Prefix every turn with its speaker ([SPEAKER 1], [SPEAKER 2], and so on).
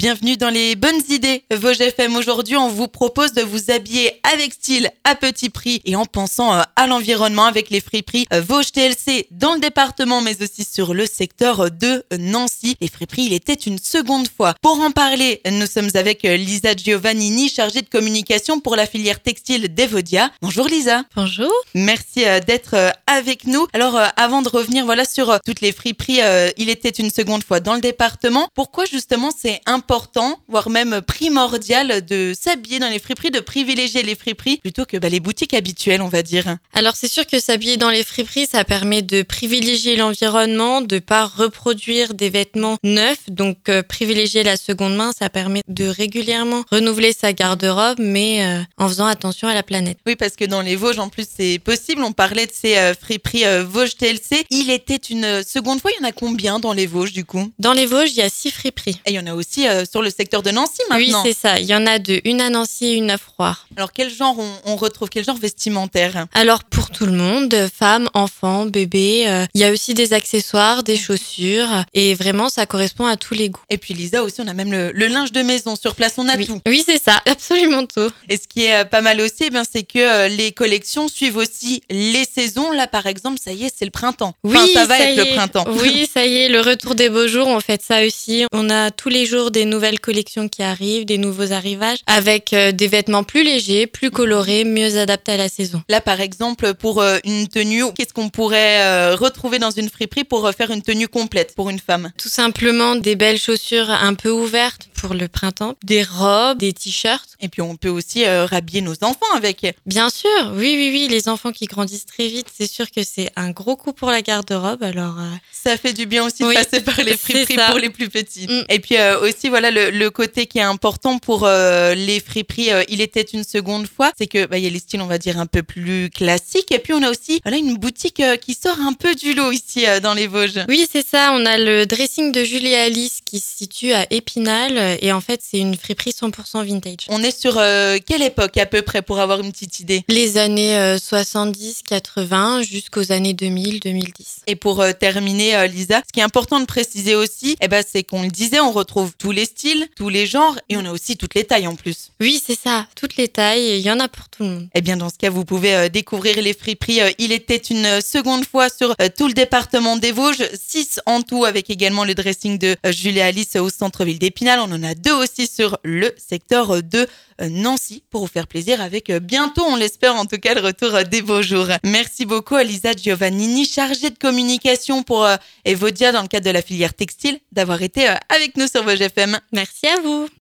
[SPEAKER 1] Bienvenue dans les bonnes idées Vosges FM. Aujourd'hui, on vous propose de vous habiller avec style à petit prix et en pensant à l'environnement avec les friperies Vosges TLC dans le département mais aussi sur le secteur de Nancy. Les friperies, il était une seconde fois. Pour en parler, nous sommes avec Lisa Giovannini, chargée de communication pour la filière textile d'Evodia. Bonjour Lisa.
[SPEAKER 2] Bonjour.
[SPEAKER 1] Merci d'être avec nous. Alors avant de revenir sur toutes les friperies, il était une seconde fois dans le département. Pourquoi justement c'est important, voire même primordial de s'habiller dans les friperies, de privilégier les friperies plutôt que les boutiques habituelles, on va dire?
[SPEAKER 2] Alors c'est sûr que s'habiller dans les friperies, ça permet de privilégier l'environnement, de pas reproduire des vêtements neufs. Donc privilégier la seconde main, ça permet de régulièrement renouveler sa garde-robe, mais en faisant attention à la planète.
[SPEAKER 1] Oui, parce que dans les Vosges, en plus, c'est possible. On parlait de ces friperies Vosges TLC. Il était une seconde fois. Il y en a combien dans les Vosges, du coup?
[SPEAKER 2] Dans les Vosges, il y a 6 friperies.
[SPEAKER 1] Et il y en a aussi sur le secteur de Nancy maintenant.
[SPEAKER 2] Oui, c'est ça. Il y en a deux. Une à Nancy et une à Froire.
[SPEAKER 1] Alors, quel genre on retrouve? Quel genre vestimentaire?
[SPEAKER 2] Alors, pour tout le monde, femmes, enfants, bébés. Il y a aussi des accessoires, des chaussures. Et vraiment, ça correspond à tous les goûts.
[SPEAKER 1] Et puis, Lisa, aussi, on a même le linge de maison. Sur place, on a tout.
[SPEAKER 2] Oui, c'est ça. Absolument tout.
[SPEAKER 1] Et ce qui est pas mal aussi, c'est que les collections suivent aussi les saisons. Là, par exemple, ça y est, c'est le printemps.
[SPEAKER 2] Oui,
[SPEAKER 1] ça va être le printemps.
[SPEAKER 2] Oui, ça y est, le retour des beaux jours, on fait ça aussi. On a tous les jours des nouvelles collections qui arrivent, des nouveaux arrivages, avec des vêtements plus légers, plus colorés, mieux adaptés à la saison.
[SPEAKER 1] Là, par exemple, pour une tenue, qu'est-ce qu'on pourrait retrouver dans une friperie pour faire une tenue complète pour une femme?
[SPEAKER 2] Tout simplement des belles chaussures un peu ouvertes pour le printemps, des robes, des t-shirts.
[SPEAKER 1] Et puis, on peut aussi rhabiller nos enfants avec.
[SPEAKER 2] Bien sûr, oui, les enfants qui grandissent très vite, c'est sûr que c'est un gros coup pour la garde-robe, alors...
[SPEAKER 1] Ça fait du bien aussi de passer par les friperies pour les plus petits. Et puis aussi, le côté qui est important pour les friperies, il était une seconde fois, c'est que y a les styles, on va dire, un peu plus classiques. Et puis, on a aussi une boutique qui sort un peu du lot ici dans les Vosges.
[SPEAKER 2] Oui, c'est ça. On a le dressing de Julie et Alice qui se situe à Épinal. Et en fait, c'est une friperie 100% vintage.
[SPEAKER 1] On est sur quelle époque à peu près pour avoir une petite idée?
[SPEAKER 2] Les années 70, 80 jusqu'aux années 2000, 2010.
[SPEAKER 1] Et pour terminer, Lisa, ce qui est important de préciser aussi, c'est qu'on le disait, on retrouve tous les styles, tous les genres et on a aussi toutes les tailles en plus.
[SPEAKER 2] Oui, c'est ça. Toutes les tailles. Il y en a pour tout le monde.
[SPEAKER 1] Eh bien, dans ce cas, vous pouvez découvrir les friperies. Il était une seconde fois sur tout le département des Vosges. 6 en tout avec également le dressing de Julie et Alice au centre-ville d'Épinal. On en a 2 aussi sur le secteur de Nancy pour vous faire plaisir avec bientôt, on l'espère en tout cas, le retour des beaux jours. Merci beaucoup à Lisa Giovannini, chargée de communication pour Evodia dans le cadre de la filière textile, d'avoir été avec nous sur Vosges FM.
[SPEAKER 2] Merci à vous.